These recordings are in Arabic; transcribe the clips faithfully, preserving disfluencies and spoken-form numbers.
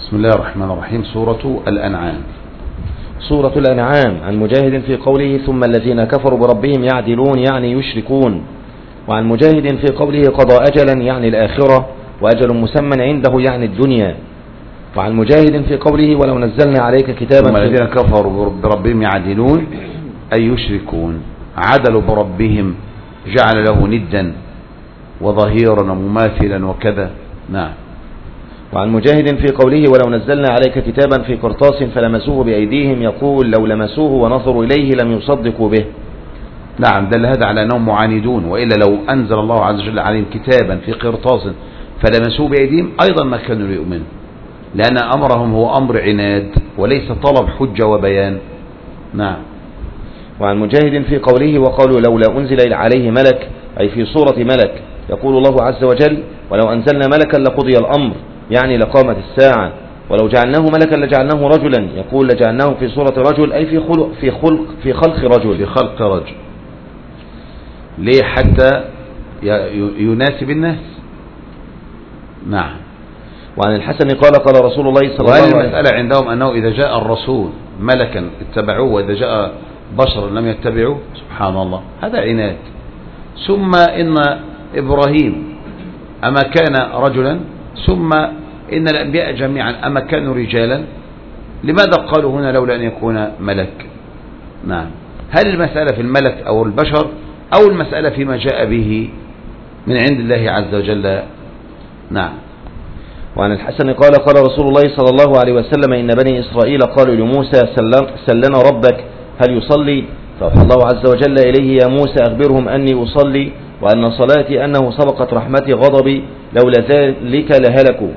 بسم الله الرحمن الرحيم. سورة الأنعام. سورة الأنعام. عن مجاهد في قوله ثم الذين كفروا بربهم يعدلون يعني يشركون. وعن مجاهد في قوله قضى أجلا يعني الآخرة وأجل مسمى عنده يعني الدنيا. وعن مجاهد في قوله ولو نزلنا عليك كتابا ثم الذين كفروا بربهم يعدلون أي يشركون، عدلوا بربهم، جعل له ندا وظهيرا ومماثلا وكذا. نعم. وعن مجاهد في قوله ولو نزلنا عليك كتابا في قرطاس فلمسوه بأيديهم يقول لو لمسوه ونظروا إليه لم يصدقوا به. نعم، دل هذا على أنهم معاندون، وإلا لو أنزل الله عز وجل عليهم كتابا في قرطاس فلمسوه بأيديهم أيضا ما كانوا يؤمنون، لأن أمرهم هو أمر عناد وليس طلب حجة وبيان. نعم. وعن مجاهد في قوله وقالوا لولا أنزل عليه ملك أي في صورة ملك يقول الله عز وجل ولو أنزلنا ملكا لقضي الأمر يعني لقامت الساعة، ولو جعلناه ملكا لجعلناه رجلا يقول لجعلناه في صورة رجل أي في خلق في خلق في خلق رجل في خلق رجل. ليه؟ حتى يناسب الناس. نعم. وعن الحسن قال قال رسول الله صلى الله عليه وسلم. المسألة عندهم أنه إذا جاء الرسول ملكا اتبعوه وإذا جاء بشرا لم يتبعوه، سبحان الله، هذا عناد. ثم إن إبراهيم أما كان رجلا، ثم إن الأنبياء جميعا أما كانوا رجالا، لماذا قالوا هنا لولا أن يكون ملك؟ نعم. هل المسألة في الملك أو البشر أو المسألة فيما جاء به من عند الله عز وجل؟ نعم. وعن الحسن قال قال رسول الله صلى الله عليه وسلم إن بني إسرائيل قالوا لموسى سلنا ربك هل يصلي؟ فأوحى الله عز وجل إليه يا موسى أخبرهم أني أصلي وأن صلاتي أنه سبقت رحمتي غضبي لولا ذلك لهلكوا.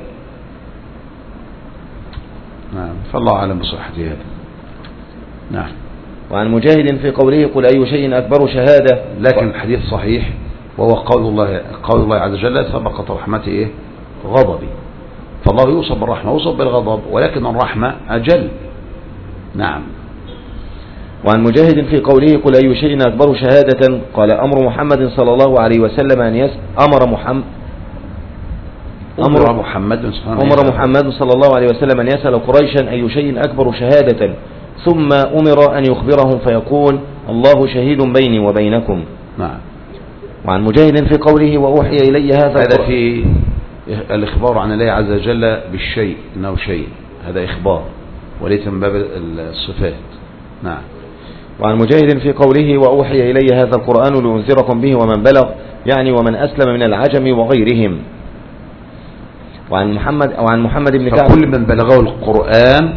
نعم، فالله أعلم بصحة هذا. نعم. وعن مجاهد في قوله قل أي شيء أكبر شهادة، لكن الحديث صحيح وهو قول الله قول الله عز وجل سبقت رحمتي إيه؟ غضبي. فالله يوصف بالرحمة ويوصف بالغضب، ولكن الرحمة أجل. نعم. وعن مجاهد في قوله قل أي شيء أكبر شهادة قال أمر محمد صلى الله عليه وسلم أن يس أمر محمد أمر محمد أمر محمد صلى الله عليه وسلم أن يسأل قريشا أي شيء أكبر شهادة ثم أمر أن يخبرهم فيقول الله شهيد بيني وبينكم. نعم. وعن مجاهد في قوله وأوحي إلي هذا هذا في الإخبار عن الله عز وجل بالشيء إنه شيء، هذا إخبار وليس من باب الصفات. نعم. وعن مجاهد في قوله وأوحي إلي هذا القرآن لأنذركم به ومن بلغ يعني ومن أسلم من العجم وغيرهم. وعن محمد أو عن محمد بن كعب فكل من بلغه القرآن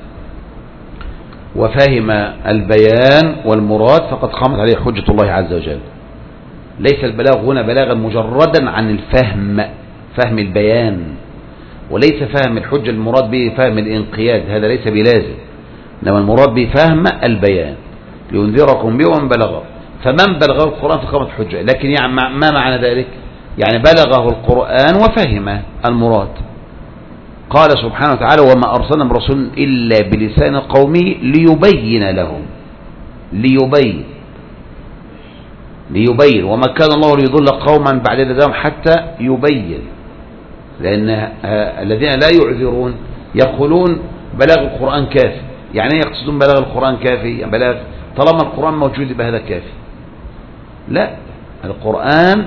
وفهم البيان والمراد فقد قامت عليه حجة الله عز وجل. ليس البلاغ هنا بلاغا مجردا عن الفهم، فهم البيان، وليس فهم الحجة المراد به فهم الانقياد، هذا ليس بلازم، إنما المراد به فهم البيان لينذركم به ومن بلغه. فمن بلغه القرآن فقامت حجة، لكن يعني ما معنى ذلك؟ يعني بلغه القرآن وفهم المراد. قال سبحانه وتعالى وما أرسلنا من رسول إلا بلسان قومه ليبين لهم، ليبين ليبين وما كان الله ليضل قوما بعد هداهم حتى يبين، لأن الذين لا يعذرون يقولون بلاغ القرآن كافي. يعني يقصدون بلاغ القرآن كافي، يعني بلاغ طالما القرآن موجود بهذا كافي. لا، القرآن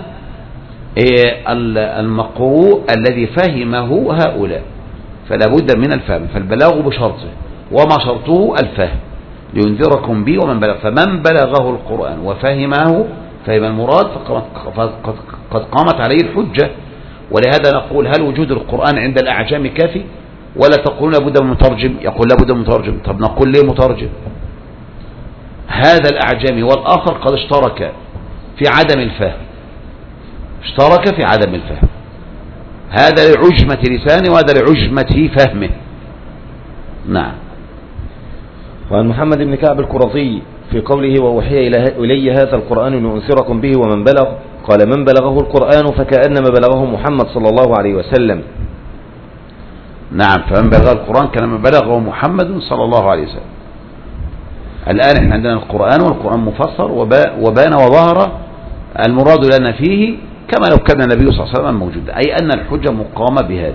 المقروء الذي فهمه هؤلاء، فلا بد من الفهم، فالبلاغ بشرطه وما شرطه الفهم لينذركم به ومن بلغ. فمن بلغه القرآن وفهمه فهم المراد فقد قامت عليه الحجة. ولهذا نقول هل وجود القرآن عند الأعجام كافي؟ ولا تقولون لابد من مترجم؟ يقول لابد من مترجم. طب نقول ليه مترجم؟ هذا الأعجمي والآخر قد اشترك في عدم الفهم، اشترك في عدم الفهم، هذا لعجمة لسانه وهذا لعجمة فهمه. نعم. وعن محمد بن كعب القرظي في قوله ووحي إلي هذا القرآن لأنذركم به ومن بلغ قال من بلغه القرآن فكأنما بلغه محمد صلى الله عليه وسلم. نعم. فمن بلغ القرآن كما بلغه محمد صلى الله عليه وسلم. الآن احنا عندنا القرآن والقرآن مفسر وبان وظهر المراد لنا فيه كما لو كان النبي صلى الله عليه وسلم موجودا، أي أن الحجة مقامة بهذا.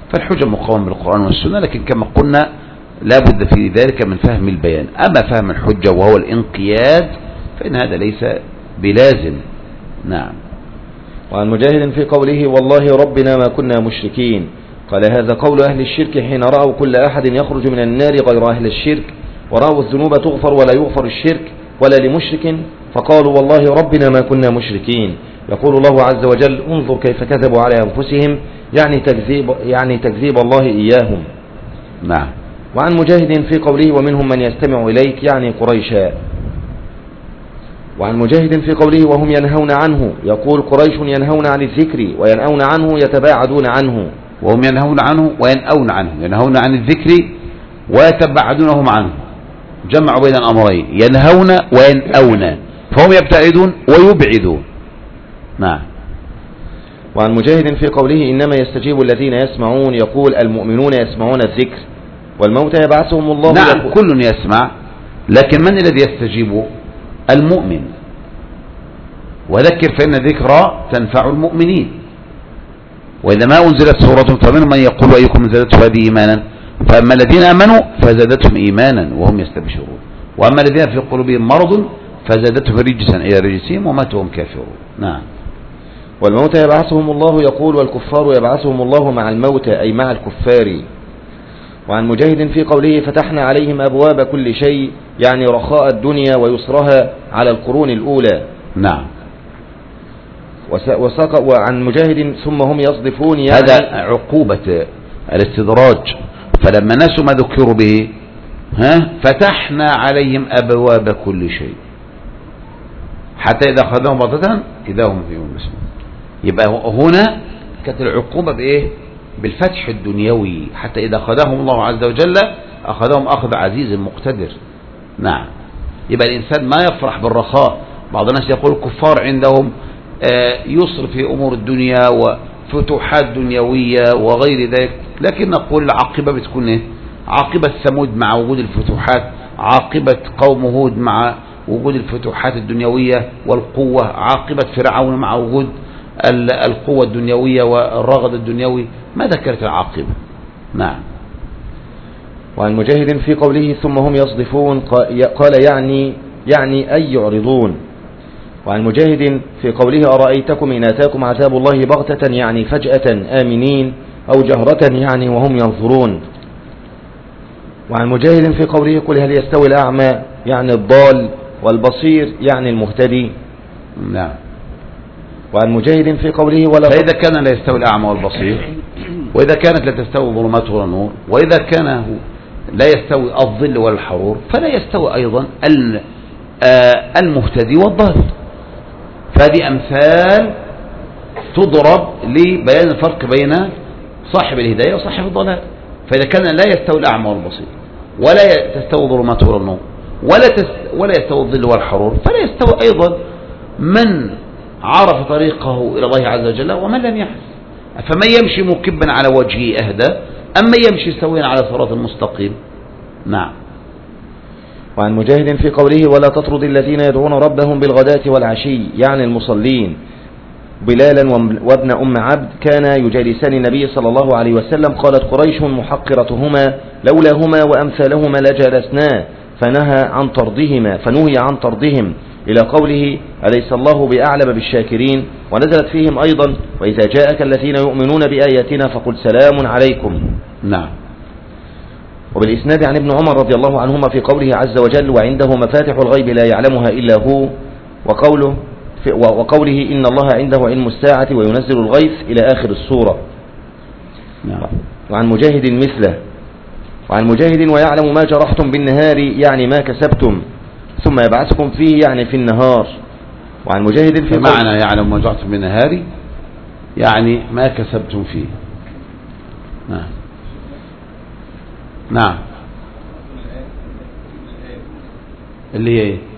فالحجة مقاومة بالقرآن والسنة، لكن كما قلنا لا بد في ذلك من فهم البيان. أما فهم الحجة وهو الانقياد فإن هذا ليس بلازم. نعم. وعن مجاهد في قوله والله ربنا ما كنا مشركين، قال هذا قول أهل الشرك حين رأوا كل أحد يخرج من النار غير أهل الشرك، ورأوا الذنوب تغفر ولا يغفر الشرك ولا لمشرك، فقالوا والله ربنا ما كنا مشركين. يقول الله عز وجل انظر كيف كذبوا على أنفسهم، يعني تكذيب, يعني تكذيب الله إياهم. نعم. وعن مجاهد في قوله ومنهم من يستمع إليك، يعني قريشا. وعن مجاهد في قوله وهم ينهون عنه، يقول قريش ينهون عن الذكر وينأون عنه يتباعدون عنه. وهم ينهون عنه وينأون عنه، ينهون عن الذكر ويتباعدونهم عنه، جمعوا بين الأمرين، ينهون وينأون، فهم يبتعدون ويبعدون. نعم. وعن مجاهد في قوله إنما يستجيب الذين يسمعون، يقول المؤمنون يسمعون الذكر والموتى يبعثهم الله. نعم يقول كل يسمع، لكن من الذي يستجيب؟ المؤمن. وذكر فإن الذكرى تنفع المؤمنين. وإذا ما أنزلت سورة فمنهم من يقول أيكم زادته هذه إيمانا، فأما الذين آمنوا فزادتهم إيمانا وهم يستبشرون، وأما الذين في قلوبهم مرض فزادتهم رجسا إلى رجسهم وماتوا وهم كافرون. نعم. والموتى يبعثهم الله، يقول والكفار يبعثهم الله مع الموتى أي مع الكفار. وعن مجاهد في قوله فتحنا عليهم أبواب كل شيء، يعني رخاء الدنيا ويسرها على القرون الأولى. نعم. وساق وعن مجاهد ثم هم يصدفون، يعني هذا عقوبة الاستدراج، فلما نسوا ما ذكروا به ها فتحنا عليهم أبواب كل شيء حتى إذا أخذهم بغتة إذا هم في مبلسون. يبقى هنا كانت العقوبة بإيه؟ بالفتح الدنيوي، حتى إذا أخذهم الله عز وجل أخذهم أخذ عزيز مقتدر. نعم. يبقى الإنسان ما يفرح بالرخاء. بعض الناس يقول الكفار عندهم يصر في أمور الدنيا وفتوحات دنيوية وغير ذلك، لكن نقول العاقبة بتكون إيه؟ عاقبة ثمود مع وجود الفتوحات، عاقبة قوم هود مع وجود الفتوحات الدنيوية والقوة، عاقبة فرعون مع وجود القوة الدنيوية والرغد الدنيوي. ماذا كانت العاقبة؟ نعم. وعن مجاهد في قوله ثم هم يصدفون، قال يعني يعني أي يعرضون. وعن مجاهد في قوله أرأيتكم إن أتاكم عذاب الله بغتة، يعني فجأة آمنين، أو جهرة يعني وهم ينظرون. وعن مجاهد في قوله قل هل يستوي الأعمى، يعني الضال، والبصير يعني المهتدي. نعم. وعن مجاهد في قوله ولا فإذا كان لا يستوي الأعمى والبصير، وإذا كانت لا تستوي الظلمات ولا النور، وإذا كان لا يستوي الظل ولا الحرور، فلا يستوي أيضا المهتدي والضال. فهذه أمثال تضرب لبيان الفرق بين صاحب الهداية وصاحب الضلال. فإذا كان لا يستوي الأعمى والبصير، ولا تستوي الظلمات ولا النور، ولا ولا يستوي الظل والحرور، فلا يستوي أيضا من عرف طريقه إلى الله عز وجل ومن لم يعرف. فمن يمشي مكبا على وجهه أهدى أما يمشي سويا على صراط المستقيم. نعم. وعن مجاهد في قوله ولا تطرد الذين يدعون ربهم بالغداة والعشي، يعني المصلين. بلالا وابن أم عبد كان يجالسان النبي صلى الله عليه وسلم، قالت قريش محقرتهما لولاهما وأمثالهما لجلسنا، فنهى عن طردهما فنهي عن طردهم إلى قوله أليس الله بأعلم بالشاكرين. ونزلت فيهم أيضا وإذا جاءك الذين يؤمنون بآياتنا فقل سلام عليكم. نعم. وبالإسناد عن ابن عمر رضي الله عنهما في قوله عز وجل وعنده مفاتح الغيب لا يعلمها إلا هو، وقوله, وقوله إن الله عنده علم الساعة وينزل الغيث إلى آخر السورة. نعم. وعن مجاهد مثله. وعن مجاهد ويعلم ما جرحتم بالنهار، يعني ما كسبتم، ثم يبعثكم فيه، يعني في النهار. وعن مجاهد في معنى يعلم ما جرحتم بالنهار يعني ما كسبتم فيه. نعم. نعم. اللي هي ايه؟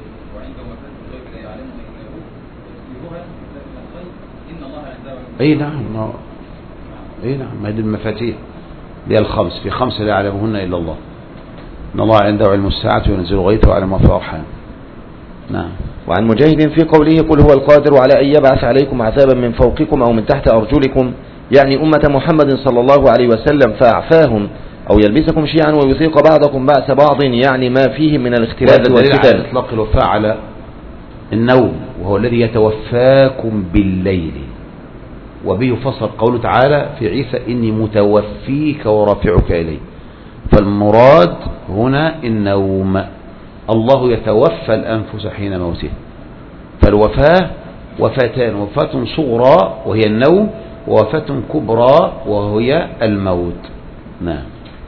اي نعم. اي نعم. هذه المفاتيح هي الخمس، في خمس لا يعلمهن الا الله. ان الله عنده علم الساعة وينزل الغيث ويعلم ما في الارحام. نعم. وعن مجاهد في قوله قل هو القادر على أن يبعث عليكم عذابا من فوقكم أو من تحت أرجلكم، يعني أمة محمد صلى الله عليه وسلم فأعفاهم، أو يلبسكم شيعا ويثيق بعضكم بأس بعض، يعني ما فيه من الاختلاف والفتن. على إطلاق الوفاء على النوم، وهو الذي يتوفاكم بالليل، وبه يفسر قوله تعالى في عيسى إني متوفيك ورافعك إلي. فالمراد هنا النوم، الله يتوفى الأنفس حين موتها. فالوفاة وفاتان، وفاة صغرى وهي النوم، ووفاة كبرى وهي الموت. نعم.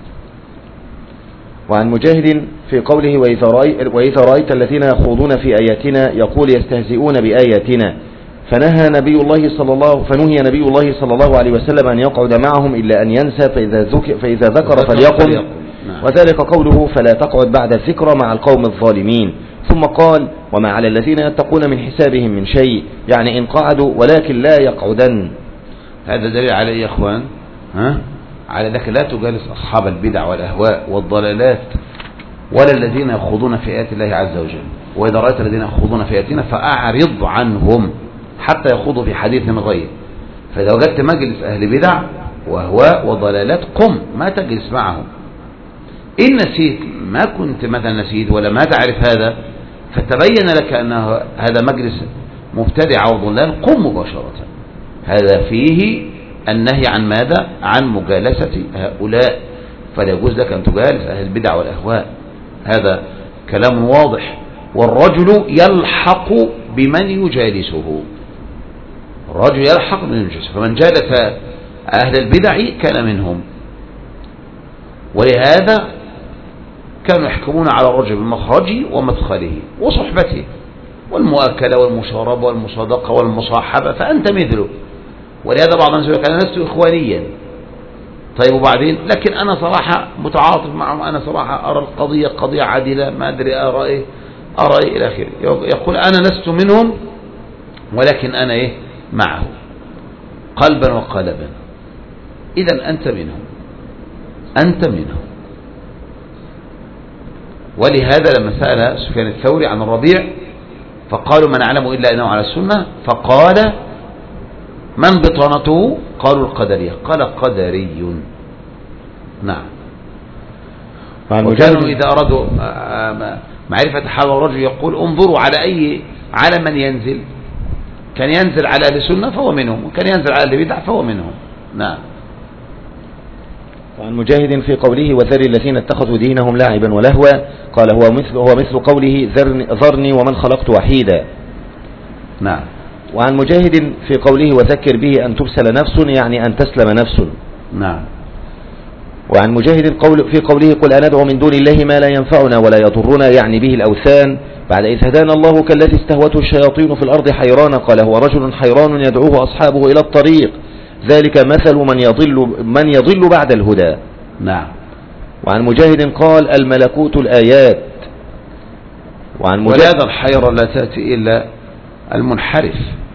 وعن مجاهد في قوله وإذا رأيت, وإذا رأيت الذين يخوضون في آياتنا يقول يستهزئون بآياتنا، فنهى نبي الله صلى الله فنهي نبي الله صلى الله عليه وسلم أن يقعد معهم إلا أن ينسى، فإذا ذكر, فإذا ذكر فليقم. نعم. وذلك قوله فلا تقعد بعد الذكرى مع القوم الظالمين. ثم قال وما على الذين يتقون من حسابهم من شيء، يعني إن قعدوا ولكن لا يقعدن. هذا دليل على إيه يا أخوان؟ ها؟ على ذلك لا تجالس أصحاب البدع والأهواء والضلالات ولا الذين يخوضون في آيات الله عز وجل. وإذا رأيت الذين يخوضون في آياتنا فأعرض عنهم حتى يخوضوا في حديث من غير. فإذا وجدت مجلس أهل بدع وأهواء وضلالات قم، ما تجلس معهم. إن نسيت، ما كنت مثلا نسيت ولا ما تعرف هذا، فتبين لك أن هذا مجلس مبتدع وضلال، قم مباشرة. هذا فيه النهي عن ماذا؟ عن مجالسة هؤلاء. فلا يجوز لك أن تجالس أهل البدع والأهواء، هذا كلام واضح. والرجل يلحق بمن يجالسه، الرجل يلحق بمن يجالسه، فمن جالس أهل البدع كان منهم. ولهذا كانوا يحكمون على الرجل بمخرجه ومدخله وصحبته والمؤاكلة والمشاربة والمصادقة والمصاحبة، فأنت مثله. ولهذا بعض الناس يقول أنا لست إخوانيا. طيب وبعدين؟ لكن أنا صراحة متعاطف معهم، أنا صراحة أرى القضية قضية عادلة، ما أدري أرى إيه أرى إيه إلى آخره. يقول أنا لست منهم ولكن أنا إيه معه قلبا وقالبا. إذا أنت منهم، أنت منهم. ولهذا لما سأل سفيان الثوري عن الربيع فقالوا ما نعلم إلا أنه على السنة، فقال من بطانته؟ قالوا القدرية. قال قدري. نعم. وكانوا إذا أرادوا معرفة حال الرجل يقول انظروا على أي على من ينزل، كان ينزل على أهل السنة فهو منهم، وكان ينزل على أهل البدع فهو منهم. نعم. وعن مجاهد في قوله وذر الذين اتخذوا دينهم لاعبا ولهوا، قال هو مثل, هو مثل قوله ذرني ومن خلقت وحيدا. نعم. وعن مجاهد في قوله وذكر به أن تبسل نفس، يعني أن تسلم نفس. نعم. وعن مجاهد قول في قوله قل أندعو من دون الله ما لا ينفعنا ولا يضرنا، يعني به الأوثان، بعد إذ هدانا الله كالذي استهوته الشياطين في الأرض حيران، قال هو رجل حيران يدعوه أصحابه إلى الطريق، ذلك مثل من يضل, من يضل بعد الهدى. نعم. وعن مجاهد قال الملكوت الآيات. وعن مجاهد ولهذا الحيرة لا تأتي إلا المنحرف،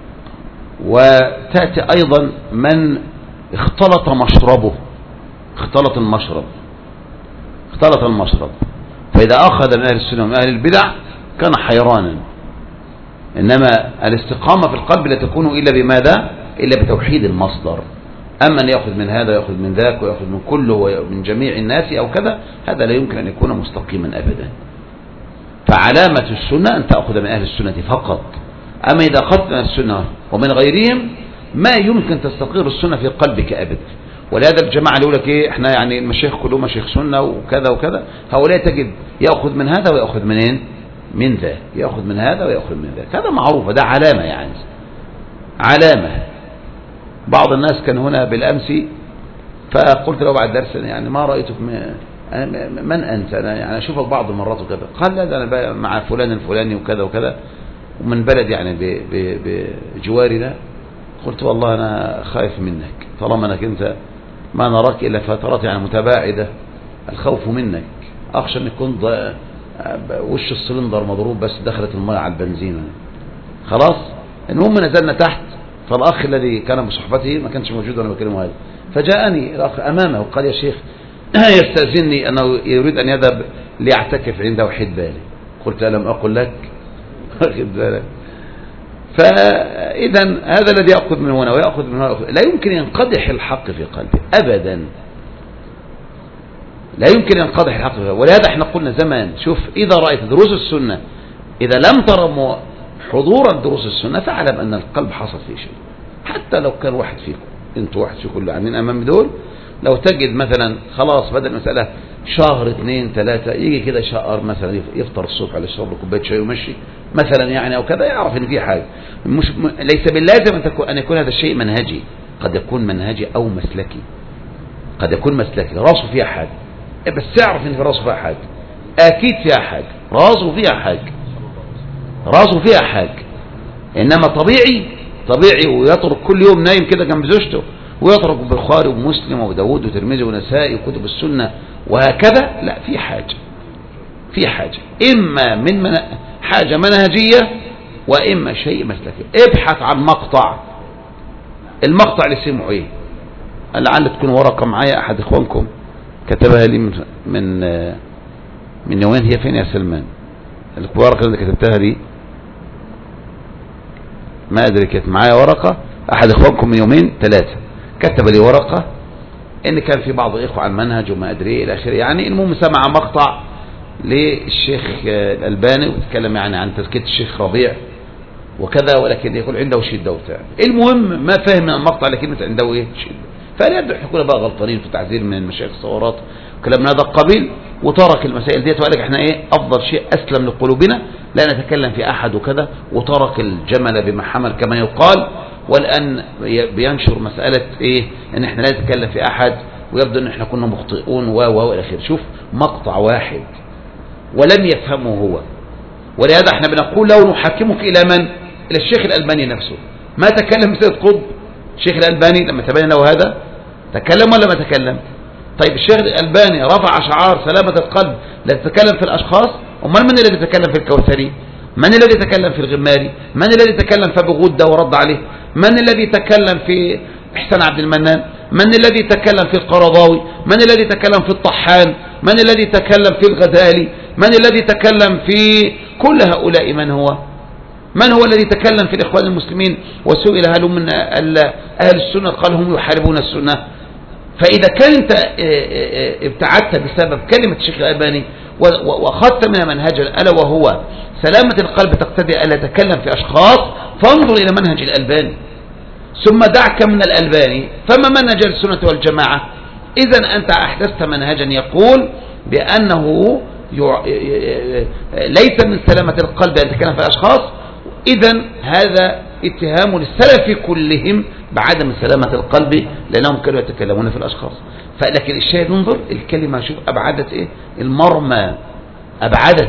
وتأتي أيضا من اختلط مشربه، اختلط المشرب اختلط المشرب فإذا أخذ من أهل السنة ومن أهل البدع كان حيرانا. إنما الاستقامة في القلب لا تكون إلا بماذا؟ إلا بتوحيد المصدر. أما أن يأخذ من هذا ويأخذ من ذاك ويأخذ من كله ومن جميع الناس أو كذا، هذا لا يمكن أن يكون مستقيما أبدا. فعلامة السنة أن تأخذ من أهل السنة فقط. أما إذا أخذت من السنة ومن غيرهم ما يمكن تستقر السنة في قلبك أبدا. ولهذا الجماعة اللي يقول لك إيه إحنا يعني المشايخ كلهم مشايخ سنة وكذا وكذا، هؤلاء تجد يأخذ من هذا ويأخذ منين؟ من ذا، يأخذ من هذا ويأخذ من ذاك. هذا معروف، ده علامة يعني علامة. بعض الناس كان هنا بالأمس فقلت له بعد درس يعني ما رأيتك من أنت؟ أنا يعني أشوفك بعض المرات وكذا. قال لا ده أنا مع فلان الفلاني وكذا وكذا ومن بلد يعني بجوارنا. قلت والله أنا خايف منك طالما أنك أنت ما نراك إلا فترات يعني متباعدة، الخوف منك أخشى أن يكون وش السلندر مضروب بس دخلت الماء على البنزين. خلاص المهم نزلنا تحت، فالأخ الذي كان بصحبته ما كانش موجود وأنا بكلمه هذا، فجاءني الأخ أمامه وقال يا شيخ يستأذنني أنه يريد أن يذهب ليعتكف عند وحيد بالي. قلت ألم أقل لك واخد بالك فإذا هذا الذي يأخذ من هنا ويأخذ من هنا، لا يمكن ينقدح الحق في قلبه أبدا، لا يمكن ينقدح الحق في قلبه. ولهذا احنا قلنا زمان، شوف إذا رأيت دروس السنة، إذا لم ترى حضور دروس السنة فاعلم أن القلب حصل فيه شيء، حتى لو كان واحد فيكم، انتوا واحد فيكم اللي قاعدين أمام دول، لو تجد مثلا خلاص بدل المسألة شهر اثنين ثلاثة يجي كده شهر مثلا يفطر الصبح على يشرب له كوبايه شاي ويمشي مثلا يعني او كذا، يعرف ان في حاجه. مش م... ليس باللازم ان تكون ان يكون هذا الشيء منهجي، قد يكون منهجي او مسلكي، قد يكون مسلكي راسه فيها حاجه، بس يعرف ان في راسه فيها حاجه، اكيد فيها حاجه، راسه فيها حاجه، راسه فيها حاجه. انما طبيعي طبيعي ويترك كل يوم نايم كده جنب زوجته، ويترك البخاري ومسلم وداود وترمذي ونسائي وكتب السنة وهكذا، لا، في حاجة، في حاجة، إما من من حاجة منهجية وإما شيء مسلكي. ابحث عن مقطع، المقطع اللي سمعه ايه، لعل تكون ورقة معايا أحد إخوانكم كتبها لي من من, من يومين، هي فين يا سلمان الورقة اللي كتبتها لي؟ ما أدري، كانت معايا ورقة أحد إخوانكم من يومين ثلاثة كتب لي ورقة ان كان في بعض الاخوه عن منهج وما ادري الى اخره، يعني المهم سمع مقطع للشيخ الألباني وتكلم يعني عن تزكية الشيخ ربيع وكذا، ولكن يقول عنده شده وبتاع. المهم ما فهم من المقطع لكلمه عنده ايه شده، فلا يبدو احنا كنا بقى غلطانين في تعزير من المشايخ الصورات وكلام من هذا القبيل، وترك المسائل ديت وقال لك احنا ايه افضل شيء اسلم لقلوبنا لا نتكلم في احد وكذا، وترك الجمل بما حمل كما يقال، والآن بينشر مسألة ايه ان احنا لا نتكلم في احد، ويبدو ان احنا كنا مخطئون و و الى اخره. شوف مقطع واحد ولم يفهمه هو، ولهذا احنا بنقول لو نحكمك الى من؟ الى الشيخ الألباني نفسه. ما تكلم سيد قطب الشيخ الألباني لما تبين له هذا؟ تكلم ولا ما تكلم؟ طيب الشيخ الألباني رفع شعار سلامة القلب، لا تتكلم في الاشخاص، امال من الذي يتكلم في الكوثري؟ من الذي يتكلم في الغماري؟ من الذي يتكلم في ابو غده ورد عليه؟ من الذي يتكلم في احسان عبد المنان؟ من الذي يتكلم في القرضاوي؟ من الذي يتكلم في الطحان؟ من الذي يتكلم في الغزالي؟ من الذي يتكلم في كل هؤلاء؟ من هو من هو الذي يتكلم في الإخوان المسلمين وسئل هل من أهل السنة قال هم يحاربون السنة؟ فإذا كنت ابتعدت بسبب كلمة الشيخ الألباني وأخذت منها منهجا ألا وهو سلامة القلب تقتضي ألا تتكلم في أشخاص، فانظر إلى منهج الألباني ثم دعك من الألباني، فما منهج السنة والجماعة؟ إذا أنت أحدثت منهجا يقول بأنه ليس من سلامة القلب أن تتكلم في أشخاص، إذا هذا اتهام للسلف كلهم بعدم سلامة القلب لأنهم كانوا يتكلمون في الأشخاص. فلكن الشاهد انظر الكلمة، شوف أبعدت إيه المرمى، أبعدت.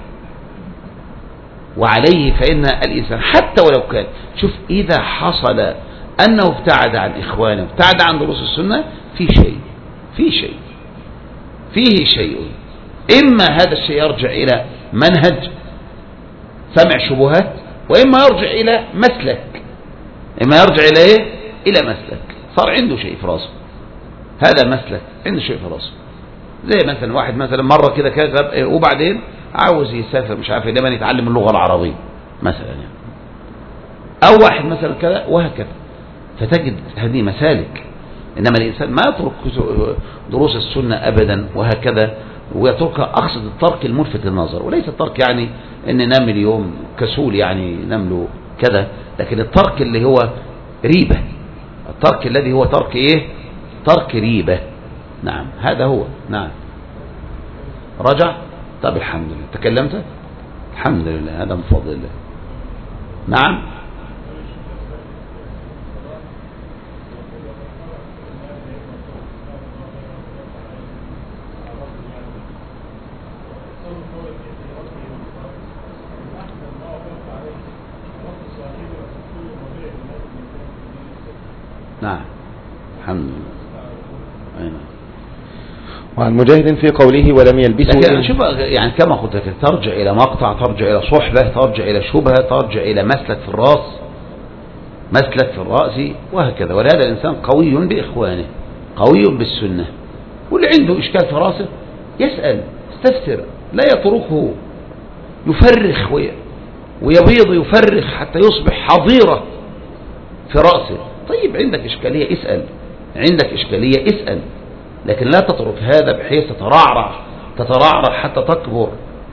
وعليه فإن الإنسان حتى ولو كان، شوف إذا حصل أنه ابتعد عن إخوانه ابتعد عن دروس السنة، في شيء في شيء فيه شيء، إما هذا الشيء يرجع إلى منهج سمع شبهات، وإما يرجع إلى مسلك، إما يرجع إلى إيه؟ إلى مسلك، صار عنده شيء في راسه، هذا مسلك عنده شيء في راسه. زي مثلا واحد مثلا مرة كده كذا وبعدين عاوز يسافر مش عارف اليمن يتعلم اللغة العربية مثلا يعني، أو واحد مثلا كذا وهكذا، فتجد هذه مسالك. إنما الإنسان ما يترك دروس السنة أبدا وهكذا ويتركها، أقصد الترك الملفت للنظر، وليس الترك يعني أن ننام اليوم كسول يعني نمله كذا، لكن الترك اللي هو ريبة، الترك الذي هو ترك إيه؟ ترك ريبة. نعم هذا هو. نعم رجع. طب الحمد لله. تكلمت الحمد لله، هذا من فضل الله. نعم نعم الحمد لله. وعن مجاهد في قوله ولم يلبسوا، لكن شوف يعني كما قلت لك، ترجع إلى مقطع، ترجع إلى صحبة، ترجع إلى شبهة، ترجع إلى مسلك في الرأس، مسلك في الرأس وهكذا. ولهذا الإنسان قوي بإخوانه، قوي بالسنة، واللي عنده إشكال في رأسه يسأل، يستفسر، لا يتركه يفرخ ويبيض يفرخ حتى يصبح حظيرة في رأسه. طيب عندك إشكالية اسأل، عندك إشكالية اسأل، لكن لا تترك هذا بحيث تترعرع تترعرع حتى تكبر.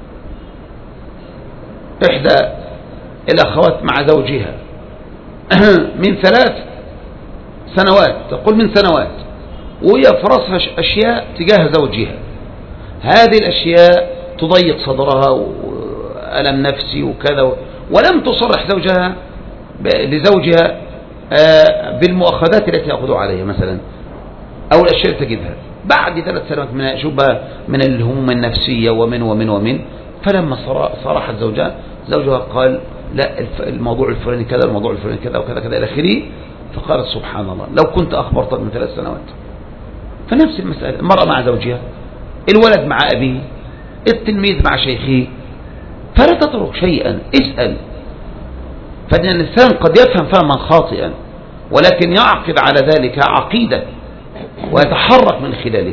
إحدى الأخوات مع زوجها من ثلاث سنوات، تقول من سنوات، وهي في رأسها أشياء تجاه زوجها، هذه الأشياء تضيق صدرها وألم نفسي وكذا، ولم تصرح زوجها لزوجها بالمؤاخذات التي يأخذوا عليها مثلا أو الأشياء تجدها بعد ثلاث سنوات من شبه من الهموم النفسية ومن ومن ومن فلما صرحت زوجها زوجها قال لا الموضوع الفلاني كذا، الموضوع الفلاني كذا وكذا كذا إلى آخره. فقالت سبحان الله لو كنت أخبرتك من ثلاث سنوات. فنفس المسألة، المرأة مع زوجها، الولد مع أبيه، التلميذ مع شيخه، فلا تترك شيئا، اسأل. فإن الإنسان قد يفهم فهما خاطئا ولكن يعقد على ذلك عقيدة ويتحرك من خلاله.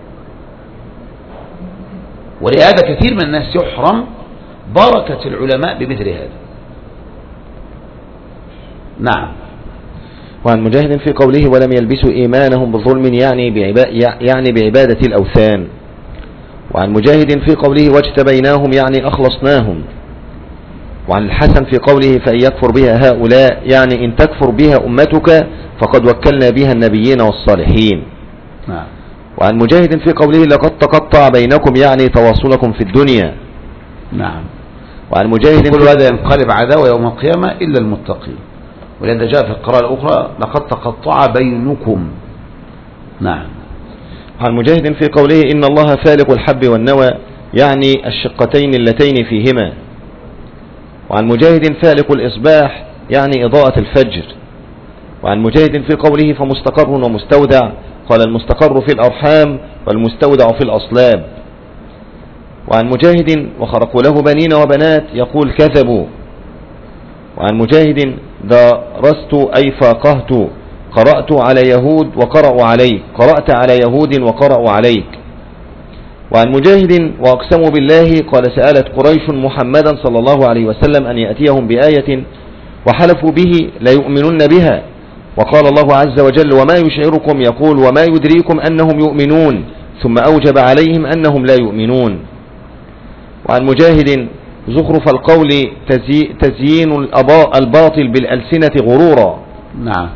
ولهذا كثير من الناس يحرم بركة العلماء بمثل هذا. نعم. وعن مجاهد في قوله ولم يلبسوا إيمانهم بظلم يعني يعني بعبادة الأوثان. وعن مجاهد في قوله واجتبيناهم يعني أخلصناهم. وعن الحسن في قوله فإن يكفر بها هؤلاء يعني إن تكفر بها أمتك فقد وكلنا بها النبيين والصالحين. نعم. وعن مجاهد في قوله لقد تقطع بينكم يعني تواصلكم في الدنيا. نعم. وعن مجاهد كل هذا ينقلب عداوة يوم القيامة إلا المتقين. ولذا جاء في القراءة الأخرى لقد تقطع بينكم. نعم. عن مجاهد في قوله إن الله فالق الحب والنوى يعني الشقتين اللتين فيهما. وعن مجاهد فالق الإصباح يعني إضاءة الفجر. وعن مجاهد في قوله فمستقر ومستودع قال المستقر في الأرحام والمستودع في الأصلاب. وعن مجاهد وخرقوا له بنين وبنات يقول كذبوا. وعن مجاهد درست أي فاقهت قرأت على يهود وقرأوا عليك قرأت على يهود وقرأوا عليك. وعن مجاهد وأقسموا بالله قال سألت قريش محمدا صلى الله عليه وسلم أن يأتيهم بآية وحلفوا به ليؤمنون بها وقال الله عز وجل وما يشعركم يقول وما يدريكم أنهم يؤمنون ثم أوجب عليهم أنهم لا يؤمنون. وعن مجاهد زخرف القول تزيين الباطل بالألسنة غرورا. نعم.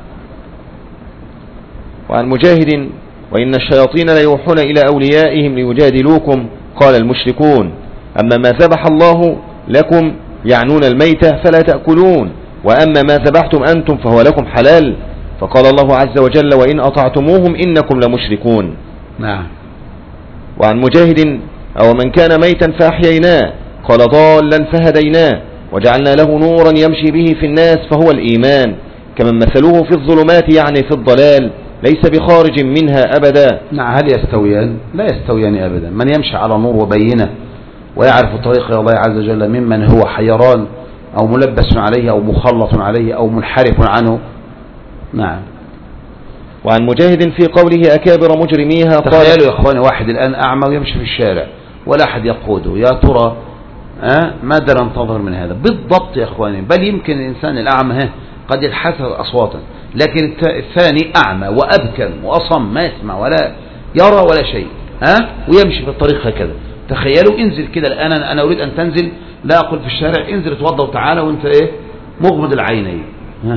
وعن مجاهد وإن الشياطين ليوحون إلى أوليائهم ليجادلوكم قال المشركون أما ما ذبح الله لكم يعنون الميتة فلا تأكلون وأما ما ذبحتم أنتم فهو لكم حلال فقال الله عز وجل وإن أطعتموهم إنكم لمشركون. نعم. وعن مجاهد أو من كان ميتا فأحييناه قال ضالا فهديناه وجعلنا له نورا يمشي به في الناس فهو الإيمان كمن مثلوه في الظلمات يعني في الضلال ليس بخارج منها أبدا. نعم. هل يستويان؟ لا يستويان أبدا. من يمشي على نور وبينه ويعرف طريق الله عز وجل ممن هو حيران أو ملبس عليه أو مخلط عليه أو منحرف عنه. نعم. وعن مجاهد في قوله أكابر مجرميها تخيلوا يا أخواني واحد الآن أعمى ويمشي في الشارع ولا أحد يقوده، يا ترى أه؟ ماذا ننتظر من هذا بالضبط يا أخواني؟ بل يمكن الإنسان الأعمى قد يتحسس أصواتا، لكن الثاني أعمى وأبكم وأصم ما يسمع ولا يرى ولا شيء ها أه؟ ويمشي في الطريق هكذا. تخيلوا انزل كده الآن، أنا أريد أن تنزل لا أقول في الشارع انزل اتوضى وتعالى وانت إيه مغمض العينين ها،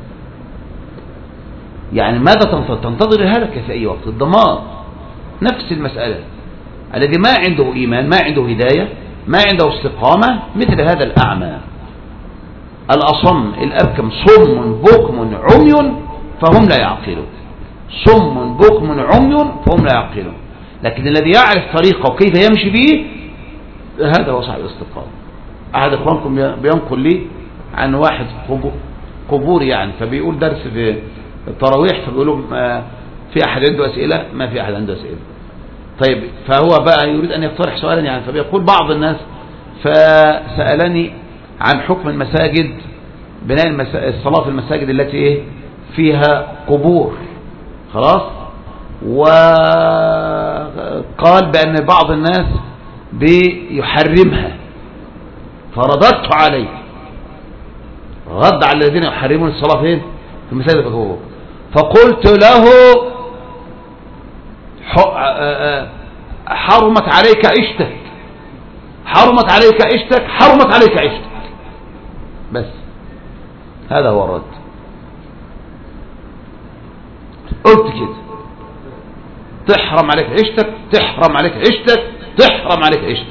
يعني ماذا تنتظر؟ تنتظر هلكة في أي وقت، الدمار. نفس المسألة، الذي ما عنده إيمان ما عنده هداية ما عنده استقامة مثل هذا الأعمى الأصم الأبكم صم بكم عمي فهم لا يعقلون، صم بكم عمي فهم لا يعقلون. لكن الذي يعرف طريقه وكيف يمشي به هذا هو صاحب الاستقامة. أحد إخوانكم بينقل لي عن واحد قبور يعني، فبيقول درس في التراويح فبيقولوا في أحد عنده أسئلة؟ ما في أحد عنده أسئلة. طيب فهو بقى يريد أن يقترح سؤالا يعني، فبيقول بعض الناس فسألني عن حكم المساجد بناء الصلاة في المساجد التي إيه فيها قبور خلاص، وقال بأن بعض الناس بيحرمها، فرددت عليه غض على الذين يحرمون الصلاة فين؟ في المساجد فكفوه. فقلت له حرمت عليك عيشتك، حرمت عليك عيشتك، حرمت عليك عيشتك، بس هذا هو الرد. قلت كده، تحرم عليك عيشتك، تحرم عليك عيشتك، تحرم عليك عيشتك،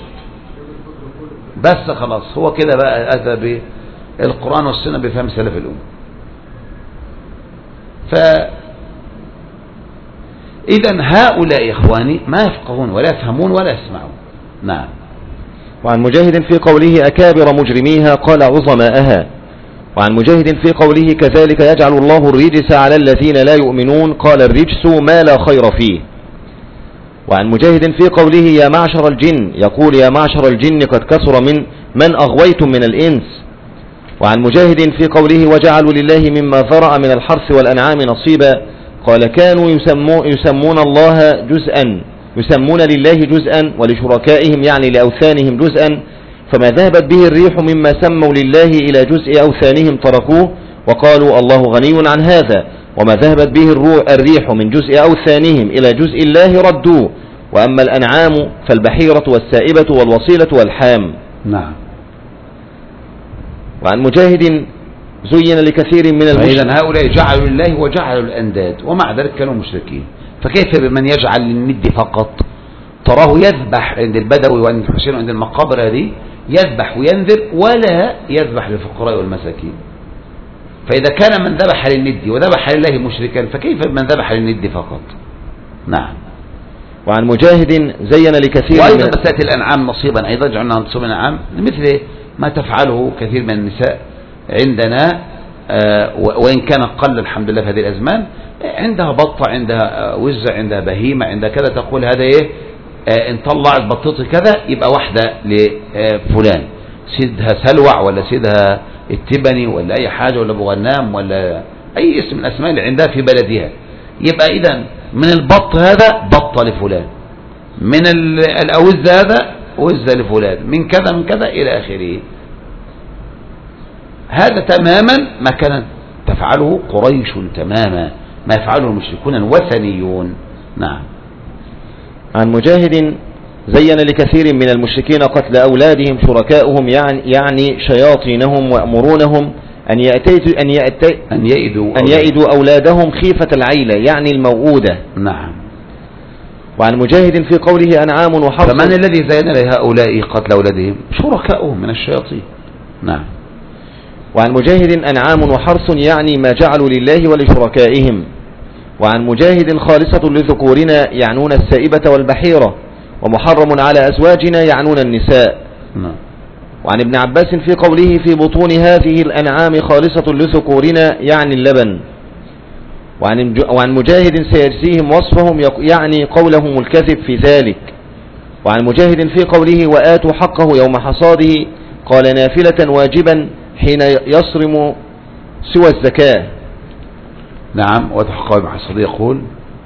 بس خلاص. هو كده بقى أتى بالقرآن والسنة بفهم سلف الأمة. ف إذن هؤلاء إخواني ما يفقهون ولا يفهمون ولا يسمعون. نعم. وعن مجاهد في قوله أكابر مجرميها قال عظماءها. وعن مجاهد في قوله كذلك يجعل الله الرجس على الذين لا يؤمنون قال الرجس ما لا خير فيه. وعن مجاهد في قوله يا معشر الجن يقول يا معشر الجن قد كثر من من أغويتم من الإنس. وعن مجاهد في قوله وجعلوا لله مما ذرأ من الحرث والأنعام نصيبا قال كانوا يسمو يسمون الله جزءا يسمون لله جزءا ولشركائهم يعني لأوثانهم جزءا فما ذهبت به الريح مما سموا لله إلى جزء أوثانهم تركوه وقالوا الله غني عن هذا وما ذهبت به الريح من جزء أوثانهم إلى جزء الله ردوه. وأما الأنعام فالبحيرة والسائبة والوصيلة والحام. نعم. وعن مجاهد زين لكثير من المشركين. فإذا هؤلاء جعلوا لله وجعلوا الأنداد ومع ذلك كانوا مشركين. فكيف بمن يجعل للند فقط؟ تراه يذبح عند البدوي وعند الحسين وعند المقابر هذه يذبح وينذر ولا يذبح للفقراء والمساكين. فإذا كان من ذبح للند وذبح لله مشركا فكيف من ذبح للند فقط؟ نعم. وعن مجاهد زين لكثير وأيضا مسألة الأنعام نصيبا أيضا جعلنا نصيب الأنعام مثل ما تفعله كثير من النساء عندنا آه وإن كان قل الحمد لله في هذه الأزمان. عندها بطة، عندها وزة، عندها بهيمة، عندها كذا، تقول هذا إيه آه إن طلعت بطتي كذا يبقى واحدة لفلان، سيدها سلوع ولا سيدها التبني ولا أي حاجة ولا بغنام ولا أي اسم من الأسماء اللي عندها في بلدها. يبقى إذن من البط هذا بطة لفلان، من الأوز هذا وزة لفلان، من كذا من كذا إلى آخره. هذا تماما ما كانت تفعله قريش، تماما ما يفعله المشركون الوثنيون. نعم. عن مجاهد زين لكثير من المشركين قتل أولادهم شركاؤهم يعني, يعني شياطينهم وأمرونهم أن يأتيتوا أن يأتي أن يئدوا أن يئدوا أولادهم خيفة العيلة يعني الموؤودة. نعم. وعن مجاهد في قوله أنعام وحرث. فمن الذي زين لهؤلاء قتل أولادهم؟ شركاؤهم من الشياطين. نعم. وعن مجاهد أنعام وحرث يعني ما جعلوا لله ولشركائهم. وعن مجاهد خالصة لذكورنا يعنون السائبة والبحيرة ومحرم على أزواجنا يعنون النساء. نعم. وعن ابن عباس في قوله في بطون هذه الأنعام خالصة لذكورنا يعني اللبن. وعن مجاهد سيجزيهم وصفهم يعني قولهم الكذب في ذلك. وعن مجاهد في قوله وآتوا حقه يوم حصاده قال نافلة واجبا حين يصرم سوى الزكاة. نعم. وآتوا حقه يوم حصاده يقول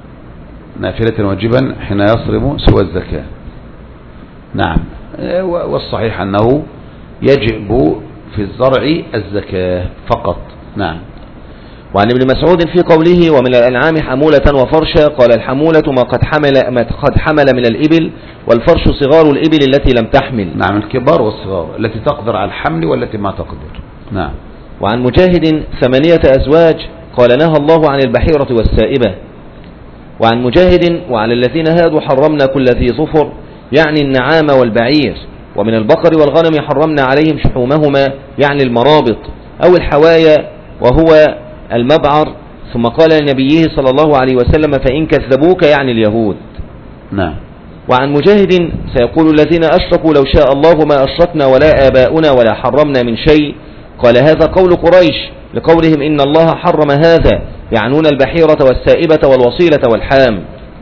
نافلة واجبا حين يصرم سوى الزكاة. نعم. والصحيح أنه يجب في الزرع الزكاة فقط. نعم. وعن ابن مسعود في قوله ومن الأنعام حمولة وفرشا قال الحمولة ما قد حمل, ما قد حمل من الإبل والفرش صغار الإبل التي لم تحمل. نعم. الكبار والصغار التي تقدر على الحمل والتي ما تقدر. نعم. وعن مجاهد ثمانية أزواج قال نهى الله عن البحيرة والسائبة. وعن مجاهد وعلى الذين هادوا حرمنا كل ذي ظفر يعني النعام والبعير ومن البقر والغنم حرمنا عليهم شحومهما يعني المرابط أو الحوايا وهو المبعر. ثم قال لنبيه صلى الله عليه وسلم فإن كذبوك يعني اليهود. نعم. وعن مجاهد سيقول الذين أشركوا لو شاء الله ما أشركنا ولا آباؤنا ولا حرمنا من شيء قال هذا قول قريش لقولهم إن الله حرم هذا يعنون البحيرة والسائبة والوصيلة والحام.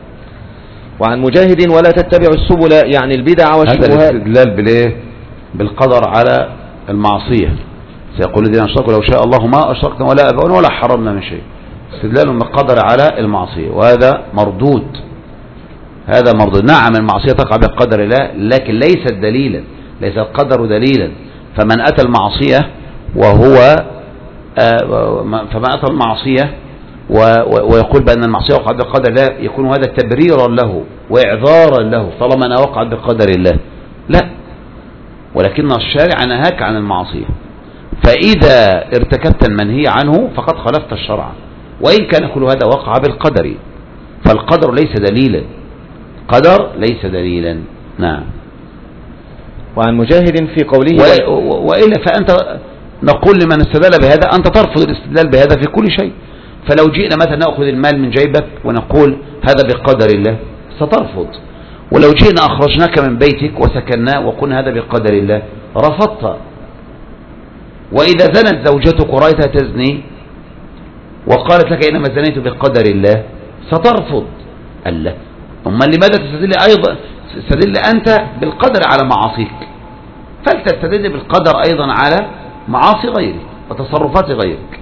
وعن مجاهد ولا تتبعوا السبل يعني البدع والشبهات. هذا الاستدلال بالايه بالقدر على المعصية. سيقول الذين أشركوا لو شاء الله ما أشركنا ولا أباؤنا ولا حرمنا من شيء. استدلال بالقدر على المعصية وهذا مردود. هذا مردود. نعم المعصية تقع بقدر الله لكن ليست دليلا، ليس القدر دليلا. فمن أتى المعصية وهو فما أتى المعصية ويقول بأن المعصية وقعت بقدر الله يكون هذا تبريرا له وإعذارا له طالما أنها وقعت بقدر الله، لا، ولكن الشارع نهاك عن المعصية، فإذا ارتكبت المنهي عنه فقد خالفت الشرع، وإن كان كل هذا وقع بالقدر، فالقدر ليس دليلا، قدر ليس دليلا. نعم. وعن مجاهد في قوله وإلا فأنت نقول لمن استدل بهذا أنت ترفض الاستدلال بهذا في كل شيء. فلو جئنا مثلا نأخذ المال من جيبك ونقول هذا بقدر الله سترفض، ولو جئنا أخرجناك من بيتك وسكناه وقلنا هذا بقدر الله رفضت. وإذا زنت زوجتك ورأيتها تزني وقالت لك إنما زنيت بقدر الله سترفض. ألا أما لماذا تستدل أيضا تستدل أنت بالقدر على معاصيك، فلتستدل بالقدر أيضا على معاصي غيرك وتصرفات غيرك.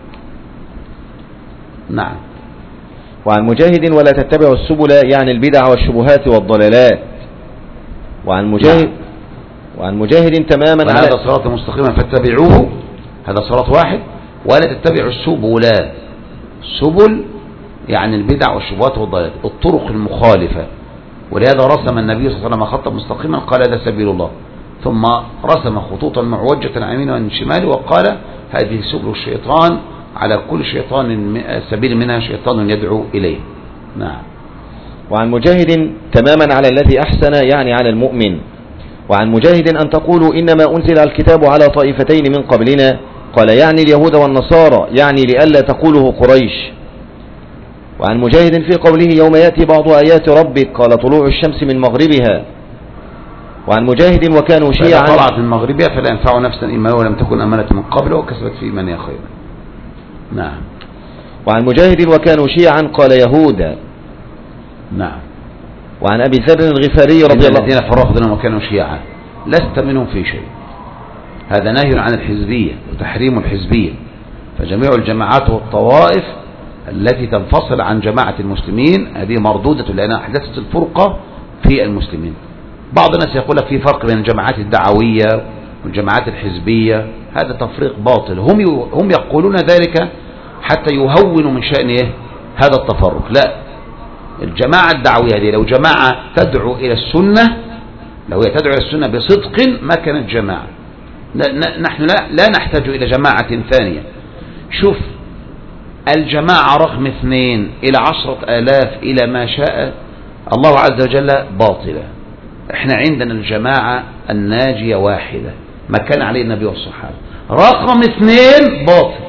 نعم. وعن مجاهد ولا تتبعوا السبل يعني البدع والشبهات والضلالات. وعن مجاهد نعم. وعن مجاهد تماما على هذا صراط مستقيما فاتبعوه، هذا صراط واحد، ولا تتبعوا السبل، السبل يعني البدع والشبهات والضلالات، الطرق المخالفة. ولهذا رسم النبي صلى الله عليه وسلم خطا مستقيما قال هذا سبيل الله، ثم رسم خطوطا معوجة عن يمين وعن شمال وقال هذه سبل الشيطان، على كل شيطان سبيل منها شيطان يدعو إليه. نعم. وعن مجاهد تماما على الذي أحسن يعني على المؤمن. وعن مجاهد أن تقولوا إنما أنزل الكتاب على طائفتين من قبلنا، قال يعني اليهود والنصارى، يعني لئلا تقوله قريش. وعن مجاهد في قوله يوم يأتي بعض آيات ربك قال طلوع الشمس من مغربها. وعن مجاهد وكانوا شيعا طلعت من مغربها فلا ينفع نفسا إيمانها ولم تكن أمانة من قبل وكسبت في إيمانها خيرا. نعم. وعن مجاهد وكانوا شيعا قال يهودا. نعم. وعن أبي ذر الغفاري رضي الله عنه الذين فرقوا بينهم وكانوا شيعا لست منهم في شيء، هذا نهي عن الحزبية وتحريم الحزبية، فجميع الجماعات والطوائف التي تنفصل عن جماعة المسلمين هذه مردودة لأنها أحدثت الفرقة في المسلمين. بعض الناس يقول لك في فرق بين الجماعات الدعوية والجماعات الحزبية، هذا تفريق باطل، هم هم يقولون ذلك حتى يهونوا من شأن إيه هذا التفرق. لا، الجماعة الدعوية هذه لو جماعة تدعو إلى السنة، لو هي تدعو إلى السنة بصدق ما كانت جماعة. نحن لا, لا نحتاج إلى جماعة ثانية. شوف الجماعة رقم اثنين إلى عشرة آلاف إلى ما شاء الله عز وجل باطلة. احنا عندنا الجماعة الناجية واحدة ما كان عليه النبي والصحابة. رقم اثنين باطل.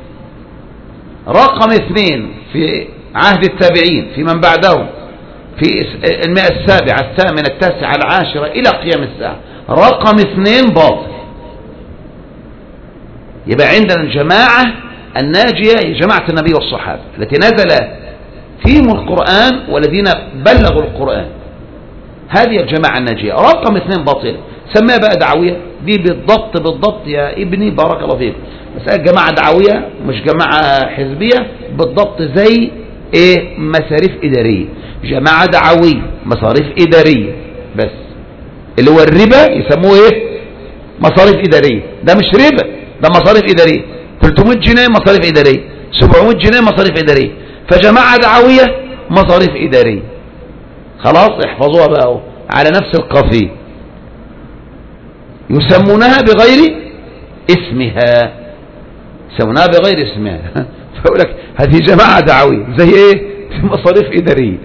رقم اثنين في عهد التابعين في من بعدهم في المئة السابعة الثامنة التاسعة العاشرة إلى قيام الساعة، رقم اثنين باطل. يبقى عندنا الجماعة الناجية هي جماعة النبي والصحابة التي نزل فيهم القرآن والذين بلغوا القرآن، هذه الجماعة الناجية. رقم اثنين باطل، سميها بقى دعوية، دي بالضبط بالضبط يا ابني بارك الله فيك، مسألة جماعة دعوية مش جماعة حزبية، بالضبط زي ايه مصاريف إدارية. جماعة دعوية مصاريف إدارية بس، اللي هو الربا يسموه ايه مصاريف إدارية، ده مش ربا ده مصاريف إدارية، ثلاثمائة جنيه مصاريف إدارية، سبعمائة جنيه مصاريف إدارية، فجماعة دعوية مصاريف إدارية. خلاص احفظوها بقى على نفس القافية، يسمونها بغير اسمها، يسمونها بغير اسمها فأقول لك هذه جماعة دعوية زي ايه مصاريف إدارية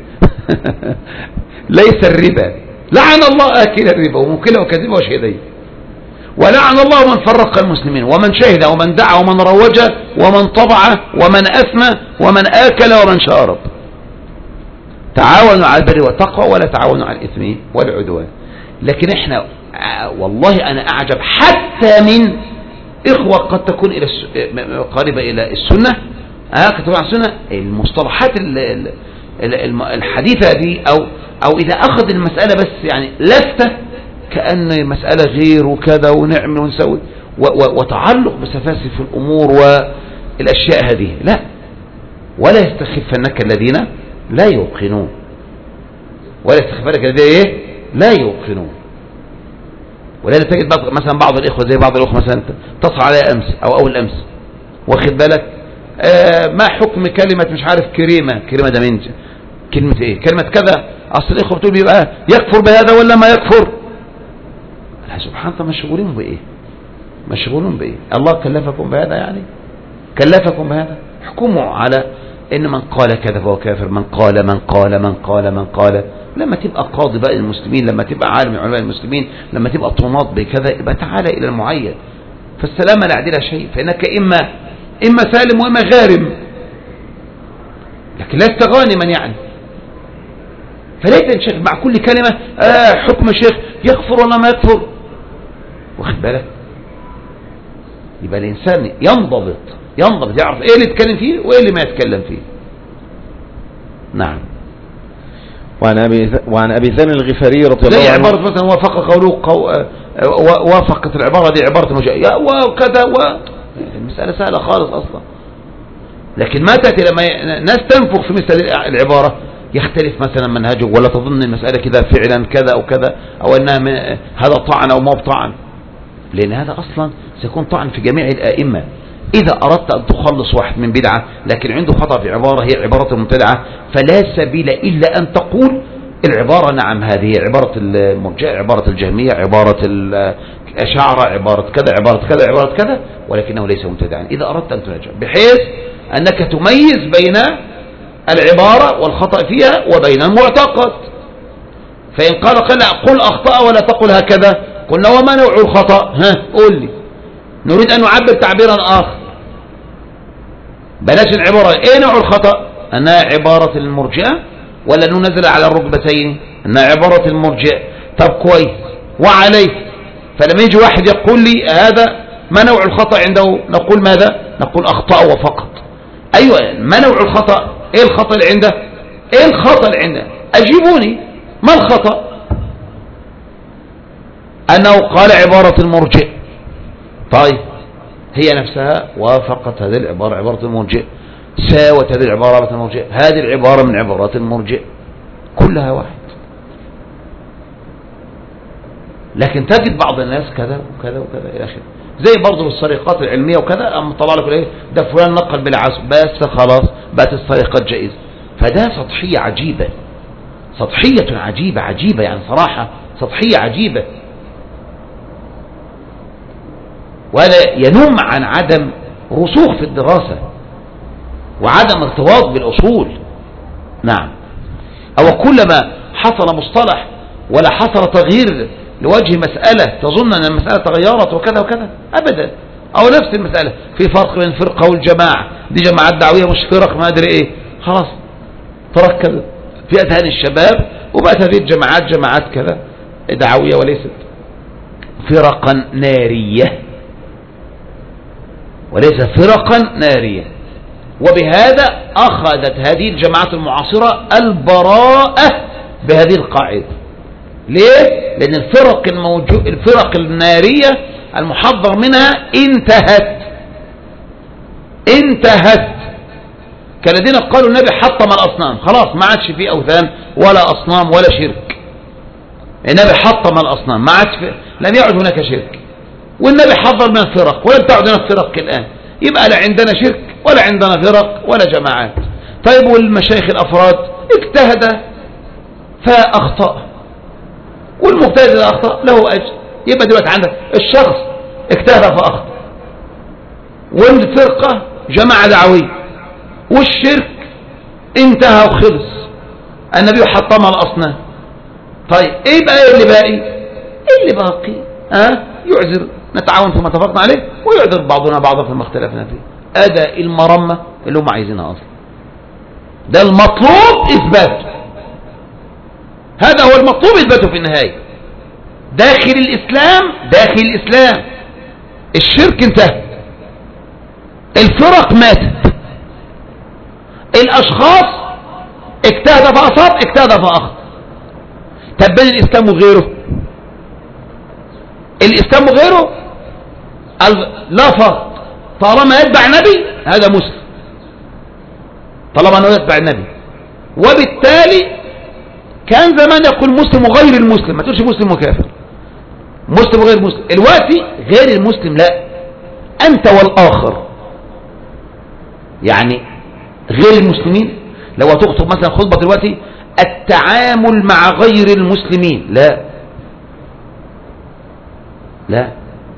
ليس الربا، لعن الله آكل الربا وموكله وكذبه وشهديه، ولعن الله من فرق المسلمين ومن شهد ومن دعا ومن روج ومن طبع ومن أثنى ومن آكل ومن شارب. تعاونوا على البر والتقوى ولا تعاونوا على الإثم والعدوان. لكن احنا والله أنا أعجب حتى من إخوة قد تكون إلى قريبة إلى السنة، آه قد تكون على السنة، المصطلحات الحديثة دي أو أو إذا أخذ المسألة بس يعني لفتة كأن مسألة غير وكذا ونعمل ونسوي وتعلق بسفاسف الأمور والأشياء هذه، لا، ولا يستخفنك الذين لا يوقنون، ولا يستخفنك الذين ايه لا يوقنون. ولذلك تجد مثلا بعض الإخوة زي بعض الأخوة مثلا اتصل علي أمس أو أول أمس واخد بالك؟ آه ما حكم كلمة مش عارف كريمة، كريمة ده من كلمة ايه؟ كلمة كذا. اصل الاخوة بتقول بيبقى يكفر بهذا ولا ما يكفر؟ سبحان الله، مشغولين بايه؟ مشغولون بايه؟ الله كلفكم بهذا؟ يعني كلفكم بهذا؟ احكموا على ان من قال كذا فهو كافر، من قال من قال من قال من قال. لما تبقى قاضي بقى المسلمين، لما تبقى عالم من علماء المسلمين، لما تبقى طناط بكذا، يبقى تعالى الى المعين. فالسلامة لا عدل شيء، فانك اما اما سالم واما غارم، لكن لست غانما يعني. فليت الشيخ مع كل كلمة آه حكم الشيخ يكفر ولا ما يكفر، واخد بالك؟ يبقى الانسان ينضبط ينضبط يعرف ايه اللي يتكلم فيه وايه اللي ما يتكلم فيه. نعم. وعن ابي وعن ابي ذر الغفاري رضي الله عنه، زي عبارة مثلا وافق قوله قو... وافقت العبارة دي عبارة مجاية وكذا و... المسألة سهلة خالص اصلا. لكن ما تأتي لما ناس تنفق في مثل العبارة يختلف مثلا منهجه، ولا تظن المسألة كذا فعلا كذا او كذا، او انها م... هذا طعن او ما بطعن، لان هذا اصلا سيكون طعن في جميع الائمة. إذا أردت أن تخلص واحد من بدعة لكن عنده خطأ في عبارة هي عبارة المبتدعة، فلا سبيل إلا أن تقول العبارة نعم هذه عبارة المرجئة، عبارة الجهمية، عبارة الأشاعرة، عبارة كذا عبارة كذا عبارة كذا، ولكنه ليس مبتدعا. إذا أردت أن تنجح بحيث أنك تميز بين العبارة والخطأ فيها وبين المعتقد. فإن قال قال قل أخطأ ولا تقل هكذا، قلنا وما نوع الخطأ؟ ها قول لي، نريد أن نعبر تعبيرا آخر. بلاش العبارة. ايه نوع الخطأ؟ انها عبارة المرجئة ولا انه نزل على الركبتين؟ انها عبارة المرجئة. طب كويس، وعليه فلما يجي واحد يقول لي هذا ما نوع الخطأ عنده، نقول ماذا؟ نقول اخطأ وفقط. ايوه، ما نوع الخطأ؟ ايه الخطأ اللي عنده؟ ايه الخطأ اللي عنده؟ اجيبوني، ما الخطأ؟ انه قال عبارة المرجئ. طيب هي نفسها وافقت هذه العبارة عبارة المرجئ، ساوت هذه العبارة عبارة المرجئ، هذه العبارة من عبارات المرجئ، كلها واحد. لكن تجد بعض الناس كذا وكذا وكذا الى اخره، زي برضه السرقات العلمية وكذا، اما طلع لك ايه ده فلان نقل بالعزم بس خلاص بقت السرقات جائزة. فده سطحية عجيبة، سطحية عجيبة عجيبة يعني صراحة سطحية عجيبة، وهذا ينم عن عدم رسوخ في الدراسة وعدم ارتباط بالأصول. نعم. أو كلما حصل مصطلح ولا حصل تغيير لوجه مسألة تظن أن المسألة تغيرت وكذا وكذا، أبدا. أو نفس المسألة في فرق بين الفرقة والجماعة، دي جماعات دعوية مش فرق ما أدري إيه، خلاص تركز في أذهان الشباب وبقت هذه الجماعات جماعات كذا دعوية وليست فرقا نارية، وليس فرقا نارية. وبهذا أخذت هذه الجماعات المعاصرة البراءة بهذه القاعدة. ليه؟ لأن الفرق الموجود الفرق النارية المحذر منها انتهت انتهت كالذين قالوا النبي حطم الأصنام، خلاص ما عادش فيه أوثان ولا أصنام ولا شرك. النبي حطم الأصنام، ما عادش فيه، لم يعد هناك شرك، والنبي حذر من الفرق ولم تعد هناك فرق الآن. يبقى لا عندنا شرك ولا عندنا فرق ولا جماعات. طيب والمشايخ الأفراد اجتهد فأخطأ، والمجتهد إذا أخطأ له أجر. يبقى دلوقتي عندك الشخص اجتهد فأخطأ، والفرقة جماعة دعوية، والشرك انتهى وخلص، النبي حطم الأصنام. طيب ايه بقى اللي باقي؟ اللي باقي ها أه؟ يعذر، نتعاون فيما اتفقنا عليه ويعذر بعضنا بعضا فيما اختلفنا فيه. أدا المرمى اللي هم عايزينها أصلا، ده المطلوب إثباته، هذا هو المطلوب إثباته في النهاية. داخل الإسلام داخل الإسلام الشرك انتهى، الفرق ماتت، الأشخاص اجتهد فأصاب اجتهد فأخطأ. طب بين الإسلام وغيره، الإسلام وغيره لا فرق، طالما يتبع النبي هذا مسلم، طالما أنه يتبع النبي. وبالتالي كان زمان يقول مسلم وغير المسلم، ما تقولش مسلم وكافر، مسلم وغير مسلم. الوقت غير المسلم لا، أنت والآخر، يعني غير المسلمين. لو هتخطب مثلا خطبة دلوقتي التعامل مع غير المسلمين، لا لا،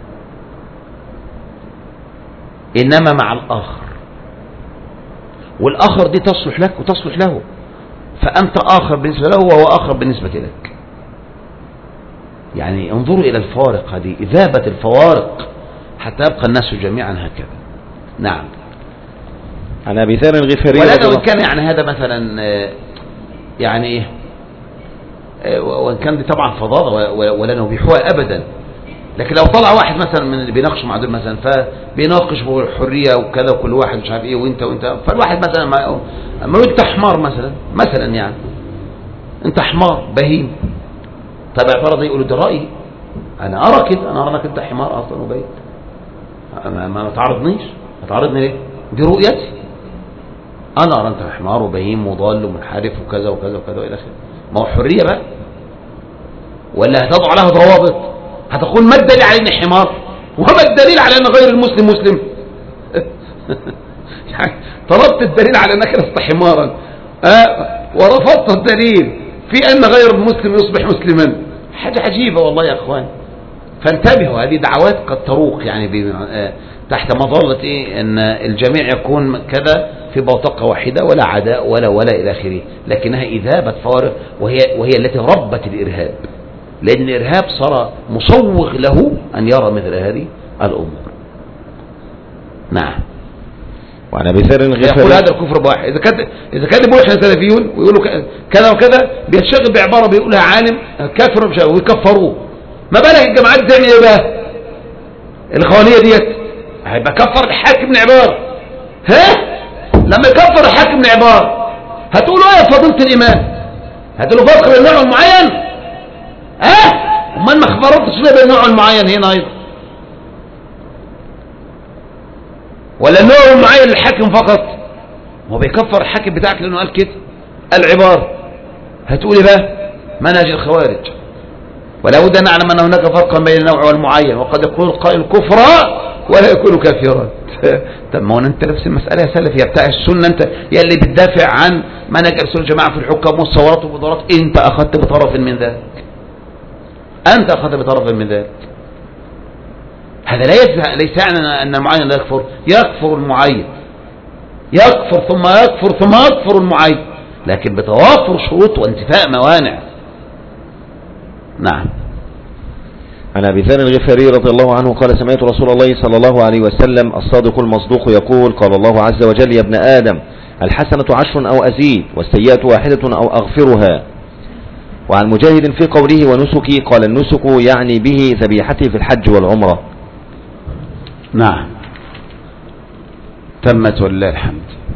إنما مع الآخر، والآخر دي تصلح لك وتصلح له، فأنت آخر بالنسبة له وهو آخر بالنسبة لك. يعني انظروا إلى الفوارق هذه، إذابة الفوارق حتى يبقى الناس جميعا هكذا. نعم. عن أبي ذر الغفاري ولا لو كان يعني هذا مثلا يعني ايه، وان كان دي طبعا فظاظه ولا نبيحوها ابدا، لكن لو طلع واحد مثلا من اللي بيناقشوا مع دول مثلا فبيناقش بالحريه وكذا وكل واحد مش عارف ايه وانت وانت، فالواحد مثلا ما انت حمار مثلا مثلا يعني انت حمار بهيم، طب اعترض يقولوا ده رايي، انا ارى كده، انا ارى انك انت حمار اصلا وبهيم، ما ما تعرضنيش، هتعرضني ليه؟ دي رؤيتي، انا ارى انت حمار وبهيم وضال ومنحرف وكذا وكذا وكذا الى اخره. ما هو حريه بقى، ولا هتضع لها ضوابط؟ هتقول ما الدليل على اني حمار وما الدليل على ان غير المسلم مسلم؟ يعني طلبت الدليل على انك لست حمارا أه ورفضت الدليل في ان غير المسلم يصبح مسلما، حاجه عجيبه والله يا اخوان. فانتبهوا، هذه دعوات قد تروق يعني تحت مظله ايه ان الجميع يكون كذا في بوتقه واحده ولا عداء ولا ولا الى اخره، لكنها اذابه فارق، وهي وهي التي ربت الارهاب، لان الارهاب صار مصوغ له ان يرى مثل هذه الامور. نعم. وعن ابي ذر الغفاري يقول هذا الكفر بواحد، اذا كان اذا كان بيقولوا احنا سلفيون ويقولوا كذا وكذا بيتشغل بعباره بيقولها عالم كافر ويكفروه، ما بالك الجماعات تعمل ايه بقى؟ الخوانيه ديت هيبقى كفر الحاكم بن عبار، ها لما يكفر الحاكم بن عبار هتقولوا ايه يا فضيله الامام؟ هتقولوا فرق بين النوع المعين؟ ها امال ما خبرتش ليه بين النوع المعين هنا ايضا؟ ولا النوع المعين للحاكم فقط؟ هو بيكفر الحاكم بتاعك لانه قال كده العبار، هتقول ايه بقى؟ منهج الخوارج. ولا بد ان نعلم ان هناك فرقا بين النوع والمعين، وقد يكون القائل كفرا ولا يكون كافرا. طب ما هو انت نفس المساله يا سلفي يا بتاع السنه، انت يا اللي بتدافع عن منهج اهل الجماعه في الحكم والثورات والمضارات، انت اخذت بطرف من ذلك، انت اخذت بطرف من ذلك. هذا لا ليس يعني ان المعين لا يكفر، يكفر المعين، يكفر ثم يكفر ثم يكفر المعين، لكن بتوافر شروط وانتفاء موانع. نعم. عن أبي ذر الغفاري رضي الله عنه قال سمعت رسول الله صلى الله عليه وسلم الصادق المصدوق يقول قال الله عز وجل يا ابن آدم الحسنة عشر أو أزيد والسيئة واحدة أو أغفرها. وعن مجاهد في قوله ونسكي قال النسك يعني به ذبيحته في الحج والعمرة. نعم. تمت ولله الحمد.